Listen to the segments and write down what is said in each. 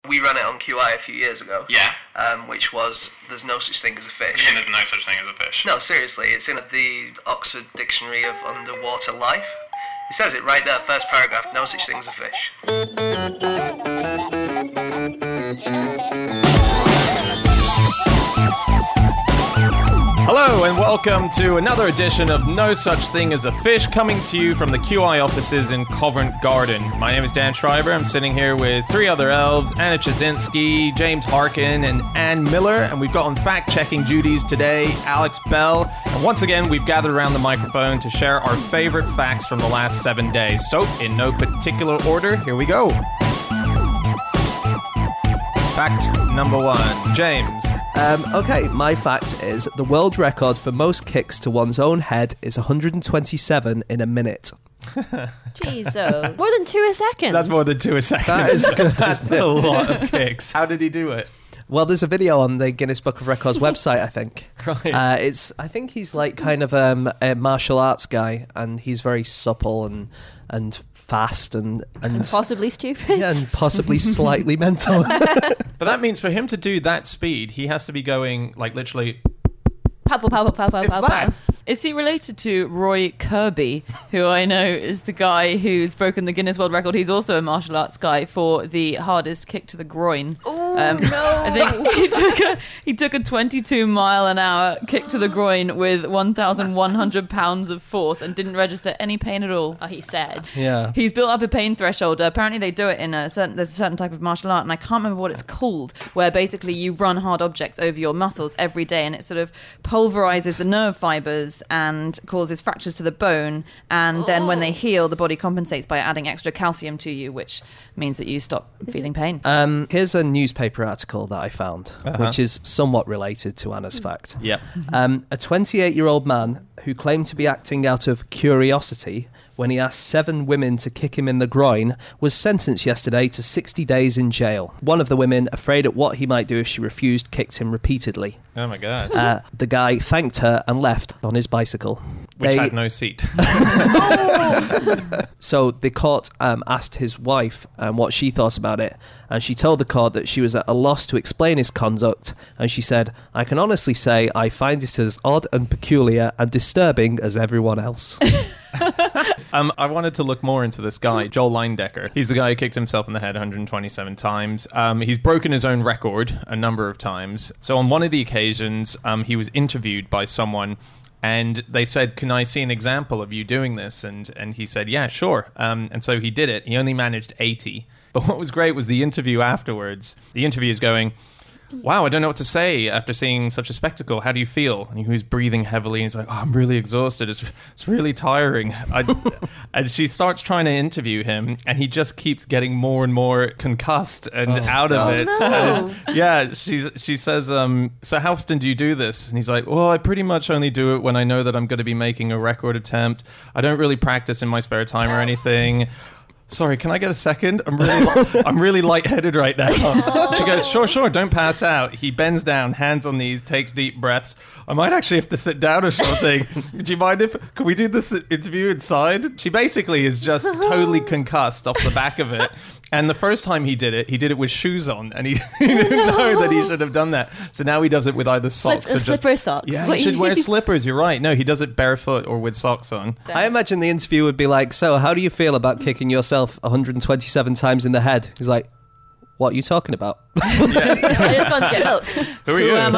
We ran it on QI a few years ago. Yeah. Which was, there's no such thing as a fish. Yeah, there's no such thing as a fish. No, seriously, it's in the Oxford Dictionary of Underwater Life. It says it right there, first paragraph, no such thing as a fish. Hello and welcome to another edition of No Such Thing as a Fish, coming to you from the QI offices in Covent Garden. My name is Dan Schreiber. I'm sitting here with three other elves, Anna Chazinski, James Harkin, and Anne Miller. And we've got on fact-checking duties today, Alex Bell. And once again, we've gathered around the microphone to share our favorite facts from the last 7 days. So, in no particular order, here we go. Fact number one. James. Okay, my fact is the world record for most kicks to one's own head is 127 in a minute. Jeez, more than 2 a second. That's more than 2 a second. That is good. That's a lot of kicks. How did he do it? Well, there's a video on the Guinness Book of Records website, I think. Right. I think he's like kind of a martial arts guy, and he's very supple and fast and possibly stupid. Yeah, and possibly slightly mental. But that means for him to do that speed, he has to be going like literally. Pow, pow, pow, pow, pow, It's pow, that. pow. Is he related to Roy Kirby, who I know is the guy who's broken the Guinness World Record? He's also a martial arts guy for the hardest kick to the groin. Oh, no. I think he took a 22-mile-an-hour kick to the groin with 1,100 pounds of force and didn't register any pain at all. Oh, he said. Yeah. He's built up a pain threshold. Apparently they do it in there's a certain type of martial art, and I can't remember what it's called, where basically you run hard objects over your muscles every day, and it sort of pulverizes the nerve fibers and causes fractures to the bone, and then when they heal, the body compensates by adding extra calcium to you, which means that you stop feeling pain. Here's a newspaper article that I found, which is somewhat related to Anna's fact. Yep. A 28-year-old man who claimed to be acting out of curiosity when he asked 7 women to kick him in the groin was sentenced yesterday to 60 days in jail. One of the women, afraid at what he might do if she refused, kicked him repeatedly. Oh my god. The guy thanked her and left on his bicycle. Which had no seat. So the court asked his wife what she thought about it, and she told the court that she was at a loss to explain his conduct, and she said, "I can honestly say I find it as odd and peculiar and disturbing as everyone else." I wanted to look more into this guy, Joel Leindecker. He's the guy who kicked himself in the head 127 times. He's broken his own record a number of times. So on one of the occasions, he was interviewed by someone, and they said, "Can I see an example of you doing this?" And he said, "Yeah, sure." And so he did it. He only managed 80. But what was great was the interview afterwards. The interview is going, "Wow, I don't know what to say after seeing such a spectacle. How do you feel?" And he was breathing heavily, and he's like, "Oh, I'm really exhausted. It's really tiring." And she starts trying to interview him, and he just keeps getting more and more concussed and out of it. No. And yeah, she says, "So how often do you do this?" And he's like, "Well, I pretty much only do it when I know that I'm going to be making a record attempt. I don't really practice in my spare time or anything. Sorry, can I get a second? I'm really lightheaded right now." She goes, sure, don't pass out. He bends down, hands on knees, takes deep breaths. "I might actually have to sit down or something. Do you mind can we do this interview inside?" She basically is just totally concussed off the back of it. And the first time he did it with shoes on, and he didn't know that he should have done that. So now he does it with either socks or slipper socks. Yeah, What he should you wear use. slippers. You're right. No, he does it barefoot or with socks on. I imagine the interview would be like, "So how do you feel about kicking yourself 127 times in the head?" He's like, "What are you talking about?" I just gone to get milk. Who are you? am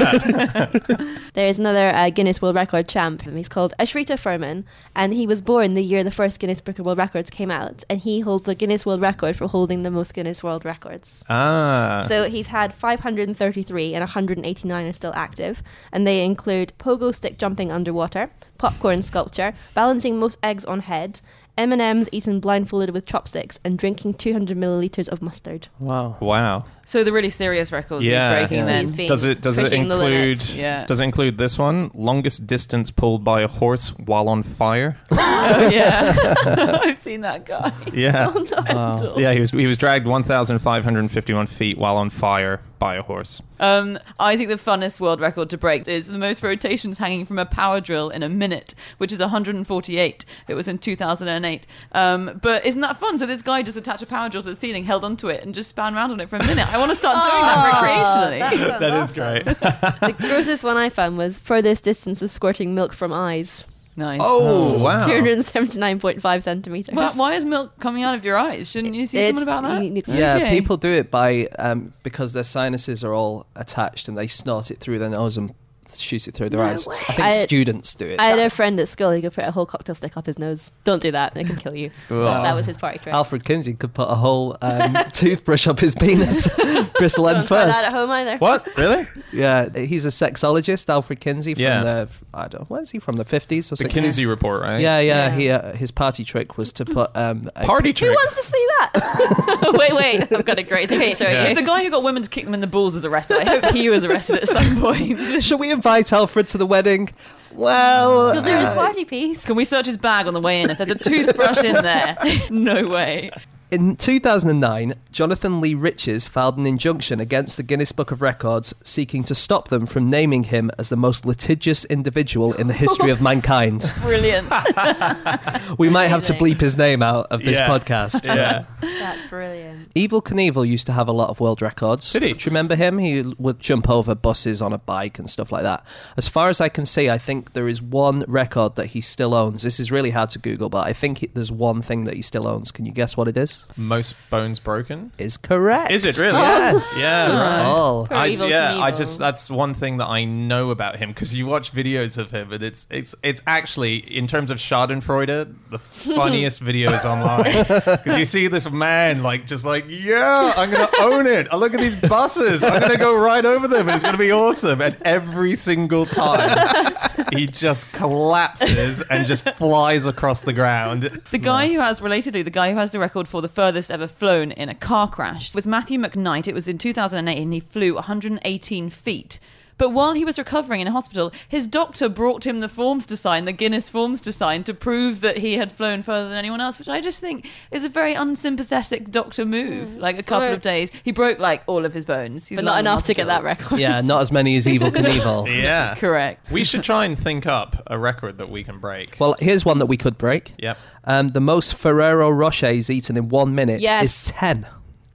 I? There's another Guinness World Record champ. He's called Ashrita Furman, and he was born the year the first Guinness Book of World Records came out, and he holds the Guinness World Record for holding the most Guinness World Records. So So he's had 533 and 189 are still active, and they include pogo stick jumping underwater, popcorn sculpture, balancing most eggs on head, M&Ms eaten blindfolded with chopsticks, and drinking 200 millilitres of mustard. wow. So the really serious records Yeah. he's breaking Yeah. then. He's been Does it pushing the include limits. Yeah. Does it include this one? Longest distance pulled by a horse while on fire? Oh, yeah. I've seen that guy. Yeah. Mental. Yeah, he was dragged 1,551 feet while on fire buy a horse. I think the funnest world record to break is the most rotations hanging from a power drill in a minute, which is 148. It was in 2008. But isn't that fun? So this guy just attached a power drill to the ceiling, held onto it, and just span around on it for a minute. I want to start doing that recreationally. That is great. The grossest one I found was furthest distance of squirting milk from eyes. Nice. Oh, wow. 279.5 centimeters. Why is milk coming out of your eyes? Shouldn't you see someone about that? Yeah, Okay. people do it by because their sinuses are all attached and they snort it through their nose and shoot it through their eyes. way. I think students do it. I had a friend at school who could put a whole cocktail stick up his nose. Don't do that; it can kill you. That was his party trick. Alfred Kinsey could put a whole toothbrush up his penis, bristle end Don't try that first. at home either. What? Really? Yeah, he's a sexologist, Alfred Kinsey from Yeah. where is he from? The 50s or The 60s? Kinsey report, right? Yeah. He his party trick was to put Party Who trick. wants to see that? wait, I've got a great thing to show Yeah. you. If the guy who got women to kick them in the balls was arrested, I hope he was arrested at some point. Shall we invite Alfred to the wedding? Well, He'll do his party piece. Can we search his bag on the way in? If there's a toothbrush in there, no way. in 2009, Jonathan Lee Riches filed an injunction against the Guinness Book of Records seeking to stop them from naming him as the most litigious individual in the history of mankind. Brilliant. We might have to Amazing. bleep his name out of this Yeah. podcast. Yeah. That's brilliant. Evel Knievel used to have a lot of world records. Did he? Do you remember him? He would jump over buses on a bike and stuff like that. As far as I can see, I think there is one record that he still owns. This is really hard to Google, but I think there's one thing that he still owns. Can you guess what it is? Most bones broken. Is correct. Is it really? Yes. Yeah, Good right. call. Poor Evel Knievel. That's one thing that I know about him because you watch videos of him and it's actually in terms of Schadenfreude the funniest videos online because you see this man yeah, I'm gonna own it. I look at these buses. I'm gonna go right over them and it's gonna be awesome. And every single time he just collapses and just flies across the ground. The guy who has the record for the furthest ever flown in a car crash was Matthew McKnight. It was in 2008 and he flew 118 feet. But while he was recovering in a hospital, his doctor brought him the forms to sign, the Guinness forms to sign, to prove that he had flown further than anyone else, which I just think is a very unsympathetic doctor move. Like a couple of days. He broke all of his bones. He's But not lying in enough to get that hospital. record. Yeah, not as many as Evel Knievel. Yeah. Correct. We should try and think up a record that we can break. Well, here's one that we could break. Yep. The most Ferrero Rochers eaten in 1 minute Yes. is 10.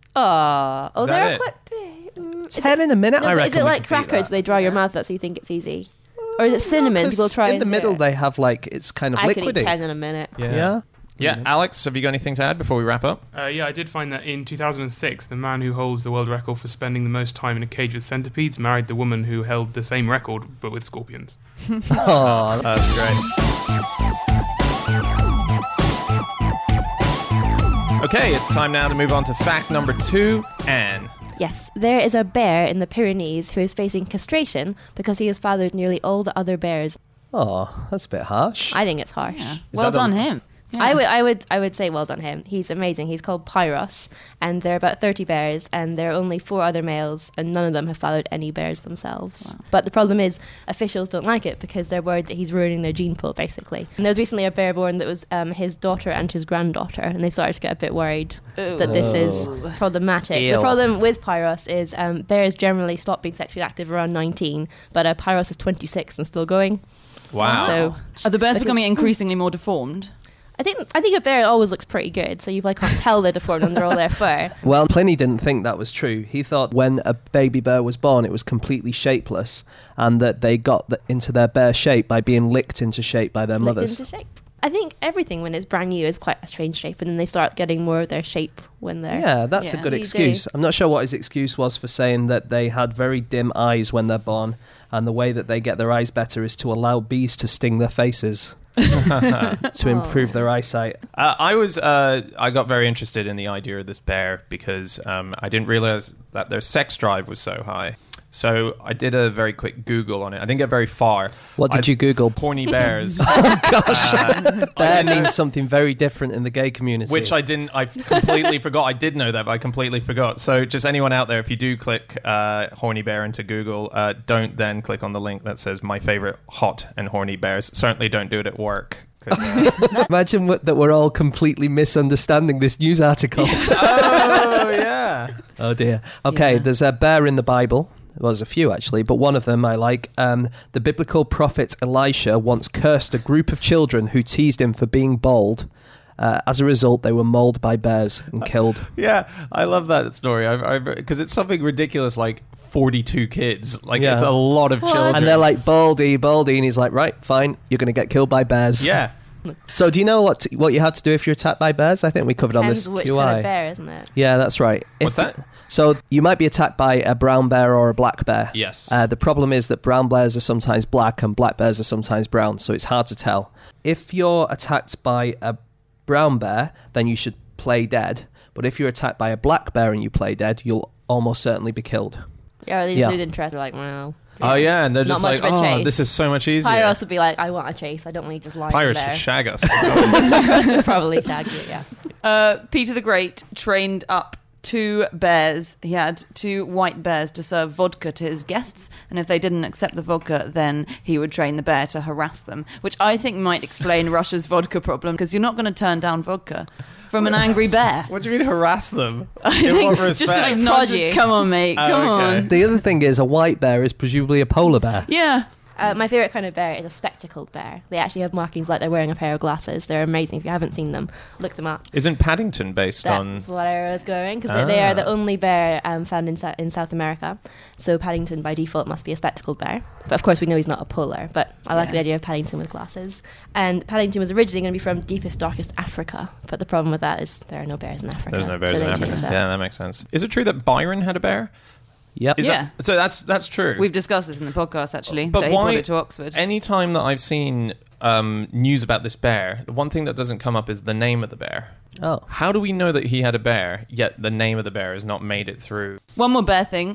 Oh, Is that they're it? quite big. 10 in a minute, No, I but reckon. is it we like could beat crackers that. where they dry your mouth out so you think it's easy? Or is it cinnamon? 'Cause People try in the and do middle it. they have it's kind of I could liquidy. eat 10 in a minute. Yeah. Yeah, Alex, have you got anything to add before we wrap up? Yeah, I did find that in 2006, the man who holds the world record for spending the most time in a cage with centipedes married the woman who held the same record but with scorpions. Oh, That's great. Okay, it's time now to move on to fact number 2. Anne. Yes, there is a bear in the Pyrenees who is facing castration because he has fathered nearly all the other bears. oh, that's a bit harsh. I think it's harsh. Yeah. Is Well that done, a- him. Yeah. I would say well done him. He's amazing. He's called Pyros, and there are about 30 bears, and there are only 4 other males, and none of them have fathered any bears themselves. Wow. But the problem is, officials don't like it because they're worried that he's ruining their gene pool, basically. And there was recently a bear born that was his daughter and his granddaughter, and they started to get a bit worried that this is problematic. Ew. The problem with Pyros is bears generally stop being sexually active around 19, but Pyros is 26 and still going. Wow. So Are the bears because- becoming increasingly more deformed? I think a bear always looks pretty good, so you probably can't tell they're deformed under all their fur. Well, Pliny didn't think that was true. He thought when a baby bear was born, it was completely shapeless, and that they got into their bear shape by being licked into shape by their Licked mothers. into shape. I think everything when it's brand new is quite a strange shape, and then they start getting more of their shape when they're... Yeah, that's a Yeah. good You do. excuse. I'm not sure what his excuse was for saying that they had very dim eyes when they're born, and the way that they get their eyes better is to allow bees to sting their faces to improve their eyesight. I got very interested in the idea of this bear because I didn't realize that their sex drive was so high. So I did a very quick Google on it. I didn't get very far. What did you Google? Horny bears. Bear means something very different in the gay community. Which I completely forgot. I did know that, but I completely forgot. So just anyone out there, if you do click horny bear into Google, don't then click on the link that says my favorite hot and horny bears. Certainly don't do it at work. 'Cause, Imagine that we're all completely misunderstanding this news article. oh, yeah. Yeah. Oh dear. Okay, Yeah. there's a bear in the Bible. Well, there's a few actually, but one of them I like. The biblical prophet Elisha once cursed a group of children who teased him for being bald. As a result, they were mauled by bears and killed. Yeah, I love that story. Because it's something ridiculous like 42 kids. Like, Yeah. it's a lot of children. And they're like, baldy, and he's like, right, fine, you're going to get killed by bears. yeah. So do you know what you have to do if you're attacked by bears? I think we covered on Depends this which QI. kind of bear, isn't it? Yeah, that's right. What's that? So you might be attacked by a brown bear or a black bear. Yes. The problem is that brown bears are sometimes black and black bears are sometimes brown, so it's hard to tell. If you're attacked by a brown bear, then you should play dead. But if you're attacked by a black bear and you play dead, you'll almost certainly be killed. Yeah, or they just Yeah. lose interest. They're like, well. Oh, yeah, and they're Not just much like, of a oh, chase. this is so much easier. Pirates would be like, I want a chase. I don't want to just lie Pirates there. should shag us. Pirates would probably shag you, yeah. Peter the Great trained up 2 bears. He had 2 white bears to serve vodka to his guests, and if they didn't accept the vodka, then he would train the bear to harass them, which I think might explain Russia's vodka problem, because you're not going to turn down vodka from an angry bear. What do you mean harass them? I In what think respect? just like Prod nod you. come on, mate, Oh, come okay. on. The other thing is a white bear is presumably a polar bear. Yeah. My favourite kind of bear is a spectacled bear. They actually have markings like they're wearing a pair of glasses. They're amazing. If you haven't seen them, look them up. Isn't Paddington based on... That's what I was going, because they are the Ah. only bear found in South America. So Paddington, by default, must be a spectacled bear. But of course, we know he's not a polar. But I like Yeah. the idea of Paddington with glasses. And Paddington was originally going to be from deepest, darkest Africa. But the problem with that is there are no bears in Africa. There's no bears so in they Africa. changed that. Yeah, that makes sense. Is it true that Byron had a bear? Yep. Is Yeah. that, so that's true. We've discussed this in the podcast, actually, But that he why- brought it to Oxford. Anytime that I've seen news about this bear, the one thing that doesn't come up is the name of the bear. Oh. How do we know that he had a bear, yet the name of the bear has not made it through? One more bear thing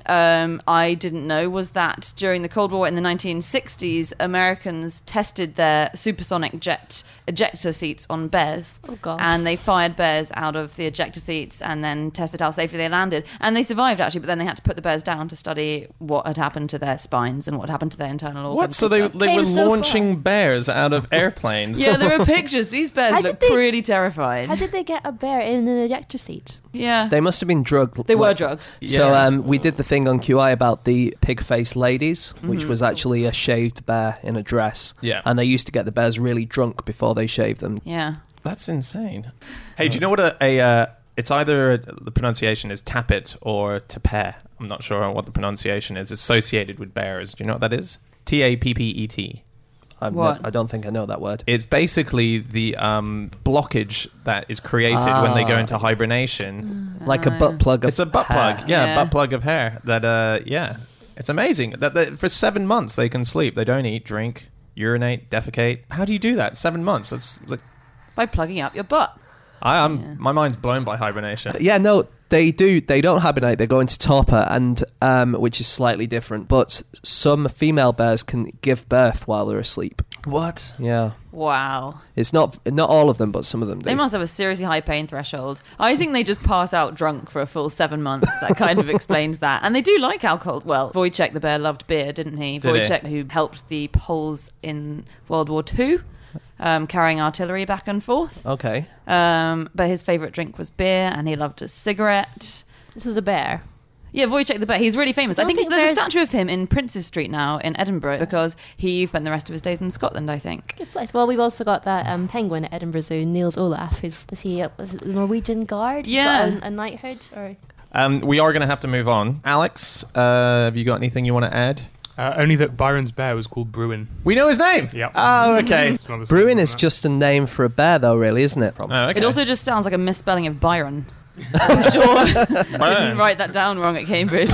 I didn't know was that during the Cold War in the 1960s, Americans tested their supersonic jet ejector seats on bears. Oh, God. And they fired bears out of the ejector seats and then tested how safely they landed. And they survived, actually, but then they had to put the bears down to study what had happened to their spines and what had happened to their internal organs. What? So and they stuff. were Came so launching bears out of airplanes? Yeah, there are pictures. These bears How look did they- pretty terrified. How did they get a bear in an ejector seat? Yeah. They must have been drugged. They were drugs. So Yeah. we did the thing on QI about the pig-faced ladies, which Mm-hmm. was actually a shaved bear in a dress. Yeah. And they used to get the bears really drunk before they shaved them. Yeah. That's insane. Hey, do you know what it's either the pronunciation is tappet or tapet. I'm not sure what the pronunciation is. It's associated with bears. Do you know what that is? Tappet. What? I don't think I know that word. It's basically the blockage that is created when they go into Mm. hibernation. Like a butt plug of It's a butt hair. plug. Yeah, Yeah. butt plug of hair. That yeah, it's amazing. That for 7 months they can sleep. They don't eat, drink, urinate, defecate. How do you do that? 7 months. That's like By plugging up your butt. my mind's blown by hibernation. Yeah, no, they do. They don't hibernate. They go into torpor, and which is slightly different. But some female bears can give birth while they're asleep. What? Yeah, Wow. it's not all of them, but some of them do. They must have a seriously high pain threshold. I think they just pass out drunk for a full 7 months. That kind of explains that. And they do like alcohol. Well, Wojciech the bear loved beer, didn't he? Did he? Wojciech, who helped the Poles in World War II, carrying artillery back and forth. Okay. But his favourite drink was beer, and he loved a cigarette. This was a bear. Yeah, Wojciech the bear. He's really famous. I I don't think think there's a bears- statue of him in Princes Street now in Edinburgh because he spent the rest of his days in Scotland, I think. Good place. Well, we've also got that penguin at Edinburgh Zoo, Niels Olaf. Was he was it the Norwegian Guard? He's Yeah. got a knighthood. Or We are going to have to move on. Alex, have you got anything you want to add? Only that Byron's bear was called Bruin. We know his name. Yep. Oh, okay. It's one of the Bruin stories is on just a name for a bear, though, really, isn't it? Oh, okay. It also just sounds like a misspelling of Byron. I'm sure I didn't write that down wrong at Cambridge.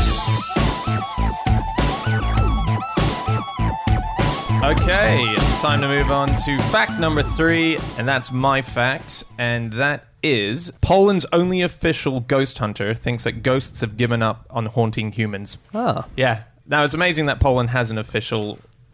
Okay, it's time to move on to fact number 3, and that's my fact, and that is Poland's only official ghost hunter thinks that ghosts have given up on haunting humans. Ah. Yeah. Now, it's amazing that Poland has an official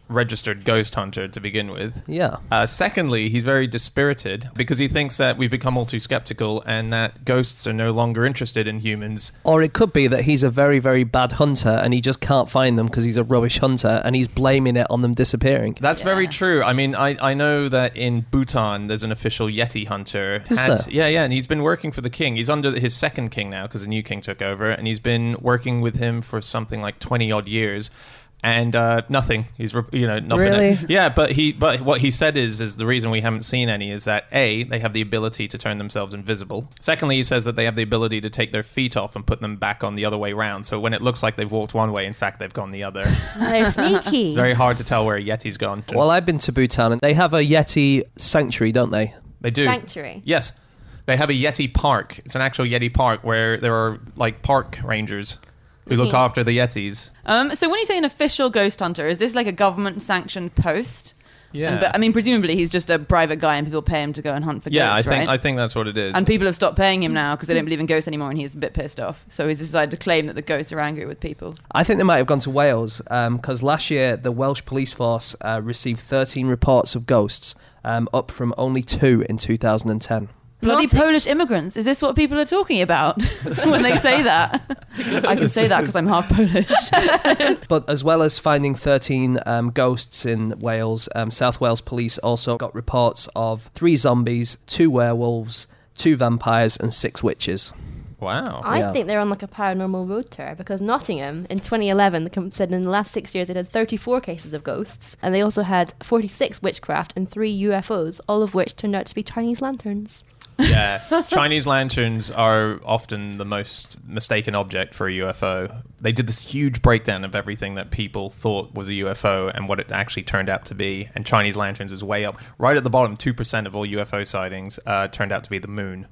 registered ghost hunter to begin with. Yeah. Secondly, he's very dispirited because he thinks that we've become all too skeptical and that ghosts are no longer interested in humans. Or it could be that he's a very, very bad hunter and he just can't find them because he's a rubbish hunter and he's blaming it on them disappearing. That's very true. I mean, I know that in Bhutan there's an official Yeti hunter. Is there? Yeah, and he's been working for the king. He's under his second king now because the new king took over, and he's been working with him for something like 20 odd years. And nothing. He's nothing. Really? Yeah, but what he said is the reason we haven't seen any is that A, they have the ability to turn themselves invisible. Secondly, he says that they have the ability to take their feet off and put them back on the other way round. So when it looks like they've walked one way, in fact they've gone the other. They're sneaky. It's very hard to tell where a Yeti's gone. Well, I've been to Bhutan and they have a Yeti sanctuary, don't they? They do. Sanctuary. Yes. They have a Yeti park. It's an actual Yeti park where there are like park rangers who look after the Yetis. So when you say an official ghost hunter, is this like a government-sanctioned post? Yeah. But I mean, presumably he's just a private guy and people pay him to go and hunt for ghosts, right? I think that's what it is. And people have stopped paying him now because they don't believe in ghosts anymore, and he's a bit pissed off. So he's decided to claim that the ghosts are angry with people. I think they might have gone to Wales because last year the Welsh police force received 13 reports of ghosts, up from only 2 in 2010. Bloody Naughty. Polish immigrants. Is this what people are talking about when they say that? I can say that because I'm half Polish. But as well as finding 13 ghosts in Wales, South Wales police also got reports of 3 zombies, 2 werewolves, 2 vampires and 6 witches. Wow. I think they're on like a paranormal road tour because Nottingham in 2011 said in the last 6 years they had 34 cases of ghosts, and they also had 46 witchcraft and 3 UFOs, all of which turned out to be Chinese lanterns. Yeah, Chinese lanterns are often the most mistaken object for a UFO. They did this huge breakdown of everything that people thought was a UFO and what it actually turned out to be, and Chinese lanterns was way up. Right at the bottom, 2% of all UFO sightings turned out to be the moon.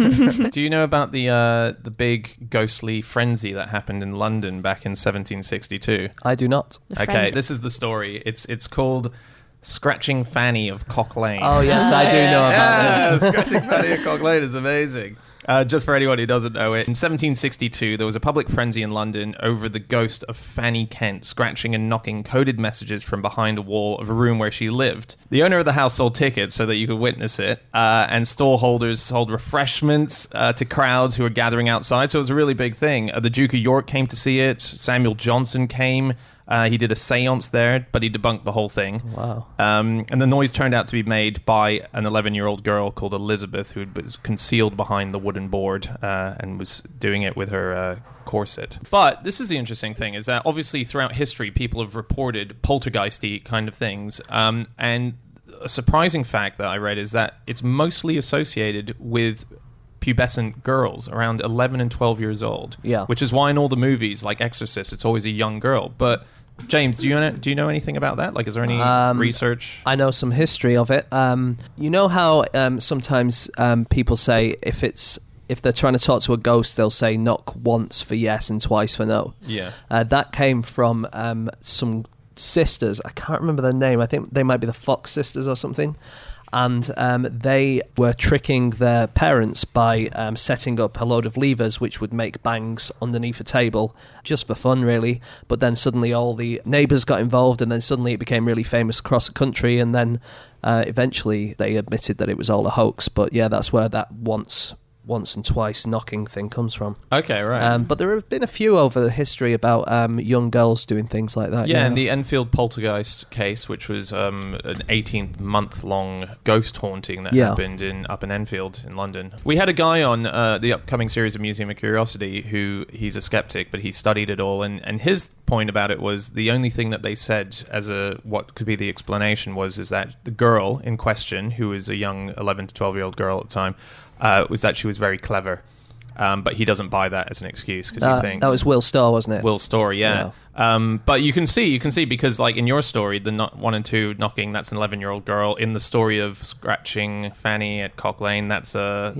Do you know about the big ghostly frenzy that happened in London back in 1762? I do not. The Okay, frenzy. this is the story. It's called Scratching Fanny of Cock Lane. Oh, yes, I do know about this. Scratching Fanny of Cock Lane is amazing. Just for anyone who doesn't know it, in 1762, there was a public frenzy in London over the ghost of Fanny Kent scratching and knocking coded messages from behind a wall of a room where she lived. The owner of the house sold tickets so that you could witness it, and stall holders sold refreshments to crowds who were gathering outside, so it was a really big thing. The Duke of York came to see it. Samuel Johnson came. He did a seance there, but he debunked the whole thing. Wow. And the noise turned out to be made by an 11-year-old girl called Elizabeth, who was concealed behind the wooden board and was doing it with her corset. But this is the interesting thing, is that obviously throughout history, people have reported poltergeisty kind of things. And a surprising fact that I read is that it's mostly associated with pubescent girls around 11 and 12 years old. Yeah. Which is why in all the movies, like Exorcist, it's always a young girl. But James, do you know anything about that? Like, is there any research? I know some history of it. You know how sometimes people say if they're trying to talk to a ghost, they'll say knock once for yes and twice for no. Yeah. That came from some sisters. I can't remember their name. I think they might be the Fox sisters or something. And they were tricking their parents by setting up a load of levers which would make bangs underneath a table, just for fun really. But then suddenly all the neighbours got involved, and then suddenly it became really famous across the country, and then eventually they admitted that it was all a hoax. But yeah, that's where that once and twice knocking thing comes from. Okay, right. But there have been a few over the history about young girls doing things like that. Yeah, and the Enfield poltergeist case, which was an 18-month-long ghost haunting that happened up in Enfield in London. We had a guy on the upcoming series of Museum of Curiosity who he's a skeptic, but he studied it all, and his point about it was the only thing that they said as what could be the explanation is that the girl in question, who was a young 11 to 12-year-old girl at the time, was that she was very clever. But he doesn't buy that as an excuse because he thinks... That was Will Storr, wasn't it? Will Storr, yeah. But you can see because like in your story, the 1 and 2 knocking, that's an 11-year-old girl. In the story of Scratching Fanny at Cock Lane, that's a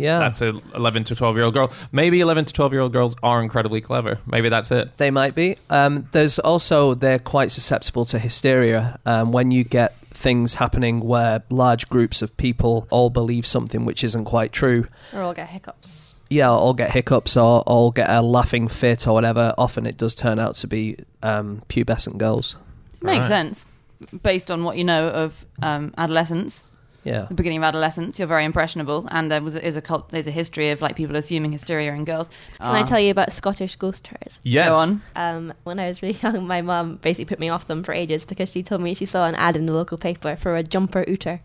11 to 12-year-old girl. Maybe 11 to 12-year-old girls are incredibly clever. Maybe that's it. They might be. There's also, they're quite susceptible to hysteria. When you get things happening where large groups of people all believe something which isn't quite true. Or all get hiccups. Yeah, or get hiccups or all get a laughing fit or whatever. Often it does turn out to be pubescent girls. Makes sense. based on what you know of adolescence. Yeah. The beginning of adolescence, you're very impressionable, and there's a history of like people assuming hysteria in girls. Can I tell you about Scottish ghost tours? Yes. Go on. When I was really young, my mum basically put me off them for ages because she told me she saw an ad in the local paper for a jumper ooter.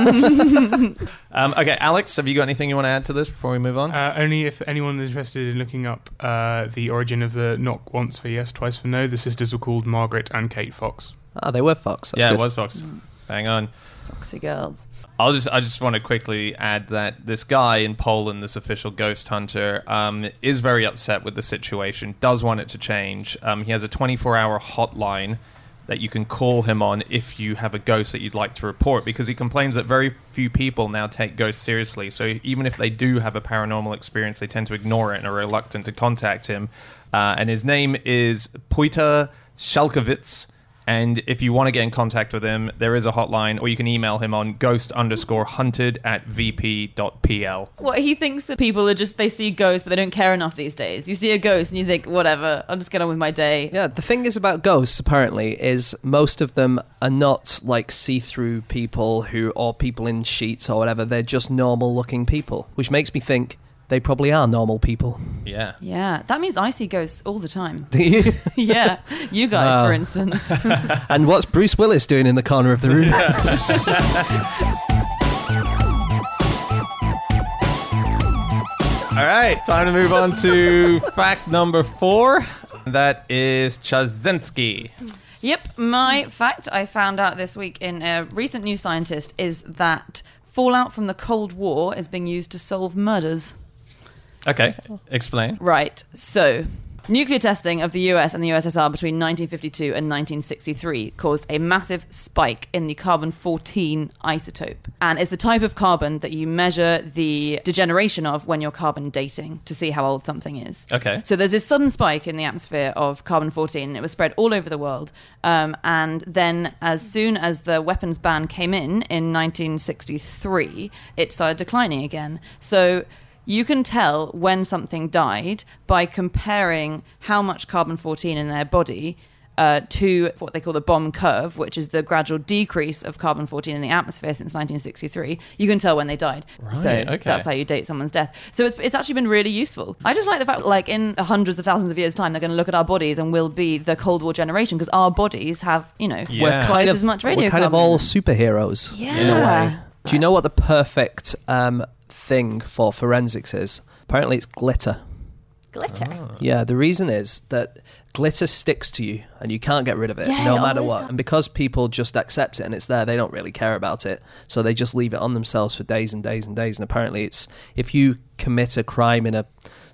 Okay, Alex, have you got anything you want to add to this before we move on? Only if anyone is interested in looking up the origin of the knock once for yes, twice for no. The sisters were called Margaret and Kate Fox. Ah, they were Fox. That's yeah, good. it was Fox. Bang on. Foxy girls. I just want to quickly add that this guy in Poland, this official ghost hunter, is very upset with the situation, does want it to change. He has a 24-hour hotline that you can call him on if you have a ghost that you'd like to report, because he complains that very few people now take ghosts seriously. So even if they do have a paranormal experience, they tend to ignore it and are reluctant to contact him. And his name is Pojta Shalkowicz. And if you want to get in contact with him, there is a hotline, or you can email him on ghost_hunted@vp.pl. Well, he thinks that people are they see ghosts, but they don't care enough these days. You see a ghost and you think, whatever, I'll just get on with my day. Yeah, the thing is about ghosts, apparently, is most of them are not like see-through people or people in sheets or whatever. They're just normal-looking people, which makes me think they probably are normal people. Yeah. Yeah, that means I see ghosts all the time. Do you? Yeah, you guys, Wow. for instance. And what's Bruce Willis doing in the corner of the room? All right, time to move on to fact number 4. That is Chazensky. Yep, my fact I found out this week in a recent New Scientist is that fallout from the Cold War is being used to solve murders. Okay, explain. Right, so nuclear testing of the US and the USSR between 1952 and 1963 caused a massive spike in the carbon-14 isotope. And it's the type of carbon that you measure the degeneration of when you're carbon dating to see how old something is. Okay. So there's this sudden spike in the atmosphere of carbon-14. It was spread all over the world. And then as soon as the weapons ban came in 1963, it started declining again. So you can tell when something died by comparing how much carbon-14 in their body to what they call the bomb curve, which is the gradual decrease of carbon-14 in the atmosphere since 1963. You can tell when they died. Right, So okay. that's how you date someone's death. So it's actually been really useful. I just like the fact, like, in hundreds of thousands of years' time, they're going to look at our bodies and we'll be the Cold War generation because our bodies have, Yeah. We're twice as much radiocarbon. We're kind of all superheroes in a Yeah. way. Do you know what the perfect thing for forensics is? Apparently it's glitter. Glitter. Yeah, the reason is that glitter sticks to you and you can't get rid of it Yeah, no it matter always what. does. And because people just accept it and it's there, they don't really care about it. So they just leave it on themselves for days and days and days. And apparently it's, if you commit a crime in a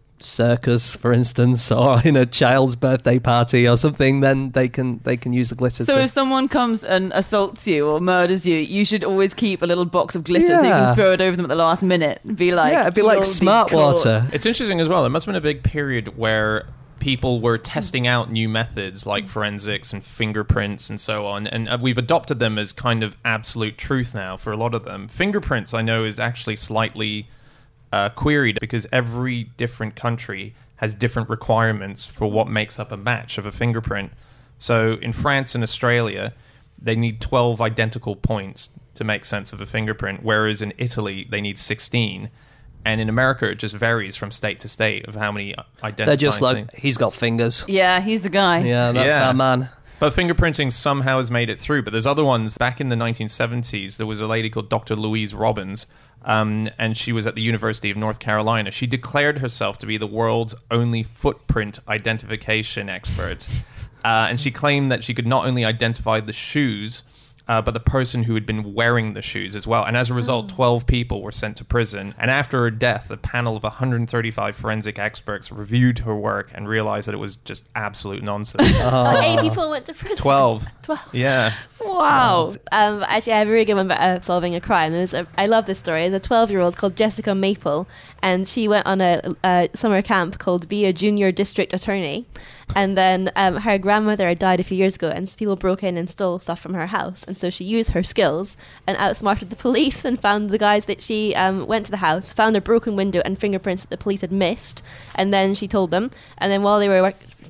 circus, for instance, or in a child's birthday party or something, then they can use the glitter. So to, if someone comes and assaults you or murders you, you should always keep a little box of glitter so you Yeah. can throw it over them at the last minute and be like, yeah, it'd be like "You'll smart caught." water. It's interesting as well. There must have been a big period where people were testing out new methods like forensics and fingerprints and so on, and we've adopted them as kind of absolute truth now for a lot of them. Fingerprints, I know, is actually slightly queried because every different country has different requirements for what makes up a match of a fingerprint. So in France and Australia, they need 12 identical points to make sense of a fingerprint, whereas in Italy, they need 16. And in America, it just varies from state to state of how many identifying They're just like, things. he's got fingers. Yeah, he's the guy. Yeah, that's Yeah. our man. But fingerprinting somehow has made it through. But there's other ones. Back in the 1970s, there was a lady called Dr. Louise Robbins, and she was at the University of North Carolina. She declared herself to be the world's only footprint identification expert. And she claimed that she could not only identify the shoes, but the person who had been wearing the shoes as well. And as a result, 12 people were sent to prison. And after her death, a panel of 135 forensic experts reviewed her work and realized that it was just absolute nonsense. 8 people went to prison. 12. 12. Yeah. Wow. Actually, I have a really good one about solving a crime. I love this story. There's a 12-year-old called Jessica Maple, and she went on a summer camp called Be a Junior District Attorney. And then her grandmother had died a few years ago, and people broke in and stole stuff from her house. And so she used her skills and outsmarted the police and found the guys that she went to the house, found a broken window and fingerprints that the police had missed. And then she told them. And then while they were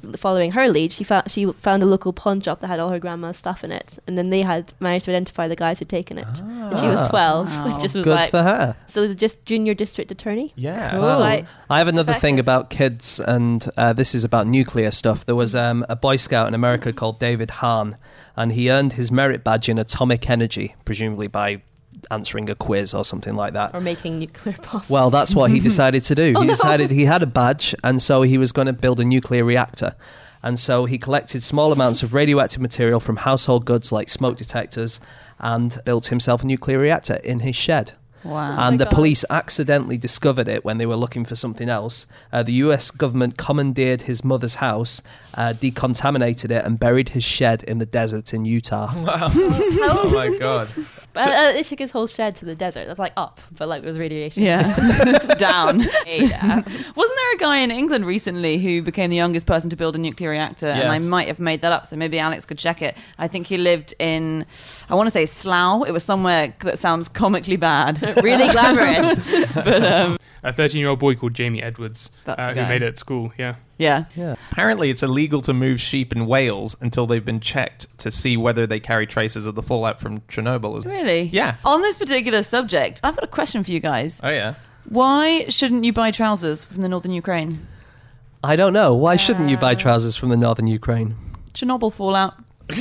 following her lead, she found a local pawn shop that had all her grandma's stuff in it, and then they had managed to identify the guys who'd taken it. And she was 12, Wow. which just was Good like, for her. so just junior district attorney. Yeah. Cool. Wow. Like, I have another thing effective. about kids, and this is about nuclear stuff. There was a Boy Scout in America called David Hahn, and he earned his merit badge in atomic energy, presumably by answering a quiz or something like that. or making nuclear bombs. Well, that's what he decided to do. He decided he had a badge, and so he was going to build a nuclear reactor. And so he collected small amounts of radioactive material from household goods like smoke detectors and built himself a nuclear reactor in his shed. Wow. And the God. police accidentally discovered it when they were looking for something else. The US government commandeered his mother's house, decontaminated it, and buried his shed in the desert in Utah. Oh my god. But they took his whole shed to the desert. That's like up, but like with radiation. Yeah. Down. Yeah. Wasn't there a guy in England recently who became the youngest person to build a nuclear reactor? And I Yes. might have made that up, so maybe Alex could check it. I think he lived in, I want to say Slough. It was somewhere that sounds comically bad. Really glamorous. But A 13-year-old boy called Jamie Edwards, That's the who guy. made it at school. Yeah. yeah. Apparently, it's illegal to move sheep in Wales until they've been checked to see whether they carry traces of the fallout from Chernobyl. Really? Yeah. On this particular subject, I've got a question for you guys. Oh yeah. Why shouldn't you buy trousers from the northern Ukraine? I don't know. Why shouldn't you buy trousers from the northern Ukraine? Chernobyl fallout.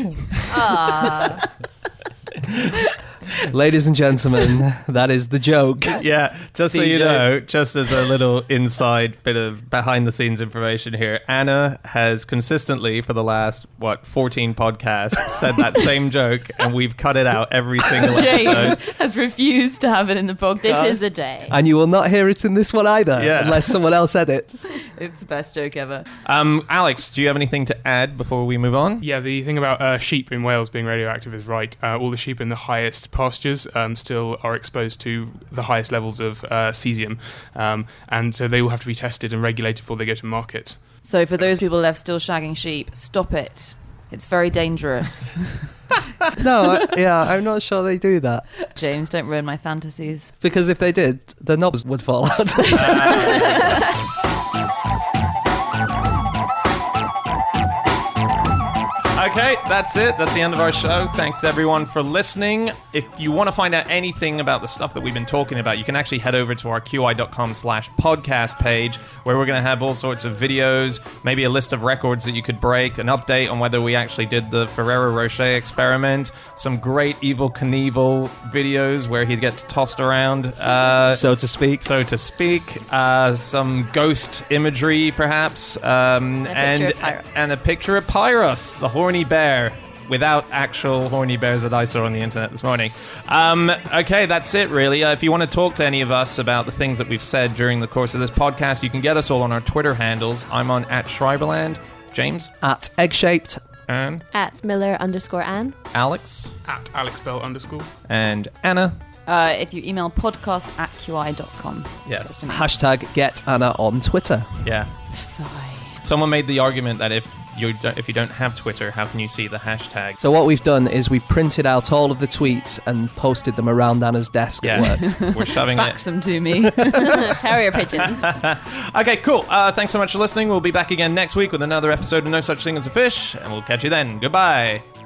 Ladies and gentlemen, that is the joke. Yeah, just so you DJ. know, just as a little inside bit of behind the scenes information here, Anna has consistently for the last 14 podcasts said that same joke, and we've cut it out every single James episode. has refused to have it in the podcast. This is the day. And you will not hear it in this one either, Yeah. unless someone else said it. It's the best joke ever. Alex, do you have anything to add before we move on? Yeah, the thing about sheep in Wales being radioactive is right. All the sheep in the highest pastures still are exposed to the highest levels of cesium, and so they will have to be tested and regulated before they go to market. So for those people left still shagging sheep, stop it. It's very dangerous. No, I'm not sure they do that. James, don't ruin my fantasies. Because if they did, the knobs would fall out. Okay, that's it. That's the end of our show. Thanks everyone for listening. If you want to find out anything about the stuff that we've been talking about, you can actually head over to our qi.com/podcast page, where we're going to have all sorts of videos, maybe a list of records that you could break, an update on whether we actually did the Ferrero Rocher experiment, some great Evel Knievel videos where he gets tossed around, so to speak. some ghost imagery perhaps, picture of Pyros. and a picture of Pyros, the horny bear, without actual horny bears that I saw on the internet this morning. Okay, that's it really. If you want to talk to any of us about the things that we've said during the course of this podcast, you can get us all on our Twitter handles. I'm on @Schreiberland. James? At egg-shaped. And At Miller_Ann. Alex? At AlexBell_. And Anna? If you email podcast@qi.com. Yes. Hashtag get Anna on Twitter. Yeah. Sigh. Someone made the argument that if you don't have Twitter, how can you see the hashtag? So what we've done is we printed out all of the tweets and posted them around Anna's desk at work. We're shoving Fax it. them to me. Carrier pigeon. Okay, cool. Thanks so much for listening. We'll be back again next week with another episode of No Such Thing as a Fish, and we'll catch you then. Goodbye.